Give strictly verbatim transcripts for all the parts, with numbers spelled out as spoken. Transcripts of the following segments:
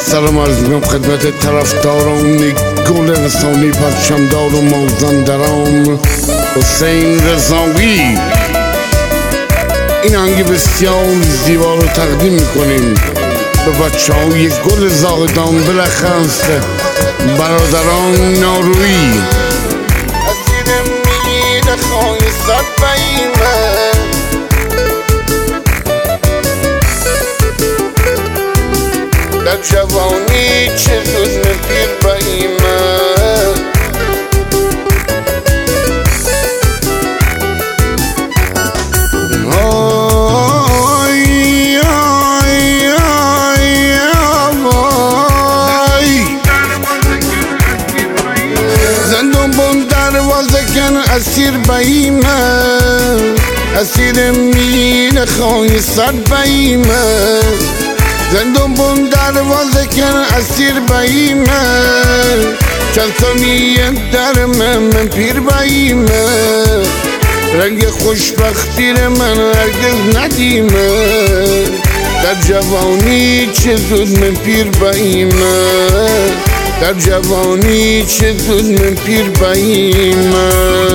سلام عرض میکنم خدمت طرفداران گل رسانی پرچمدار و مازندران حسین رضایی. این آهنگ بسیار زیبا رو تقدیم میکنیم به بچه های گل زاهدان، بالاخص برادران نارویی. اسیر میر خواهی صد بیمه در جوانی چه ظلم پیر بیمه اسیر بیمه اسیر میر خواهی صد بیمه زندون بون دروازه کن اسیر بیمه چند ثانیه در من من پیر بیمه رنگ خوشبختی من هرگز ندیمه در جوانی چه زود من پیر بیمه در جوانی چه زود من پیر بیمه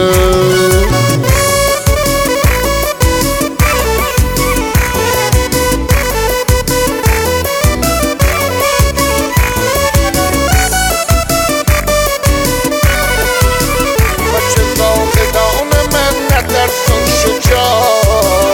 بچه زاهدان من نترسان شجاع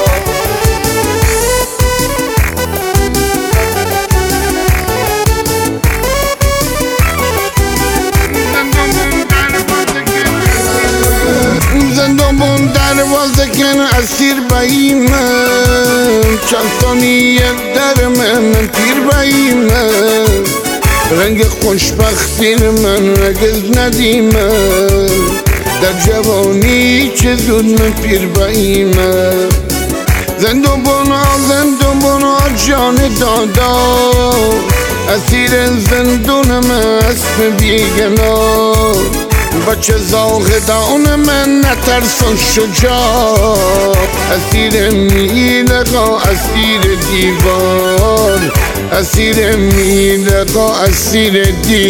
زندون دروازه کن اسیر بیمه چند ثانیه در من من پیر بیمه رنگ خوشبختی من هرگز ندیمه در جوانی چه زود من پیر بیمه زندون بنا زندون بنا جان دادا اسیر زندون من اسم بیگنا بچه زاهدان من نترسان شجاع اسیر میلقا اسیر دیوان اسیر میلقا اسیر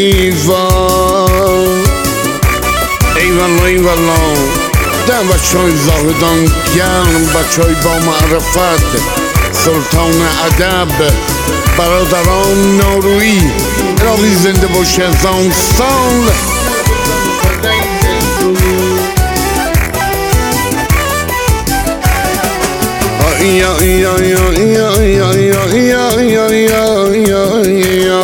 دیوان. ای والله ای والله ده بچه های زاهدان گرم، بچه های با معرفت، سلطان ادب، برادران نارویی. راوی زنده باشه هزار سال. یا یا یا یا یا یا یا یا یا یا یا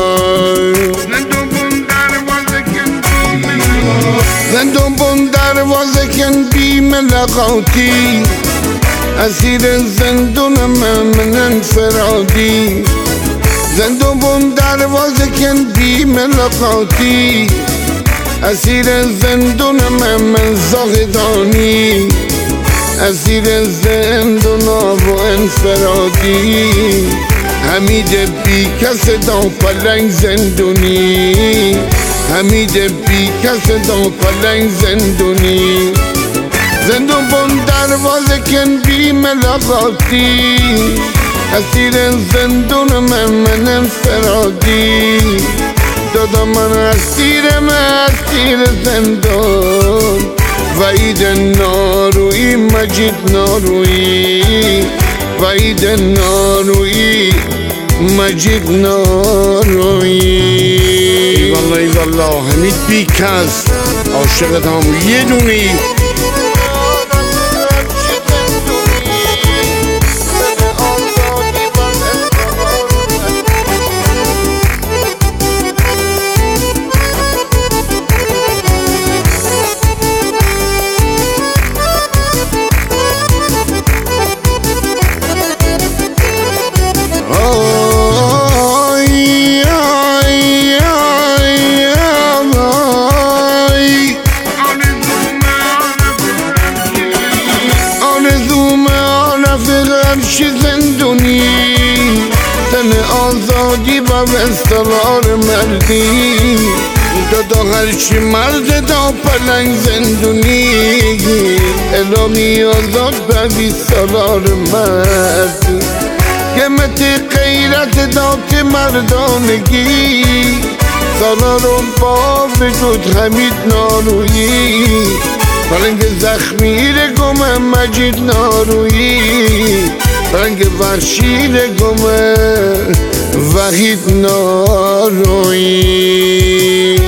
زندون بون دروازه کن بی ملاقاتی اسیر زندون من من انفرادی زندون بون دروازه کن بی ملاقاتی اسیر زندون من من زاهدانی اسیر زندون و انفرادی حمید بی کس دا پلنگ زندونی حمید بی کس دا پلنگ زندونی زندون بون دروازه کن بی ملاقاتی اسیر زندون من من انفرادی دادا من اسیر من اسیر زندون وعید نارویی مجید نارویی وعید نارویی مجید نارویی. ای والله ای والله حمید بی کس عاشقت هم یه دونی. زندونی تن آزادی و استقرار مردی دادا هرچی مرد دا پلنگ زندونی الامی آزاد به بیستقرار مردی قیمت غیرت داد مردانگی سالارم با وجود حمید نارویی رنگ زخمی گم مجید نارویی رنگ ورشیر گم وحید نارویی.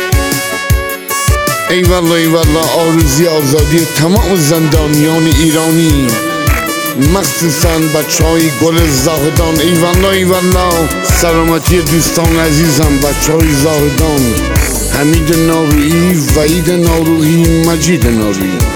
ای والله ای والله آرزوی آزادی تمام زندانیان ایرانی، مخصوصا بچه های گل زاهدان. ای والله ای والله سلامتی دوستان عزیزم، بچه های زاهدان، حمید نارویی، وحید نارویی، مجید نارویی.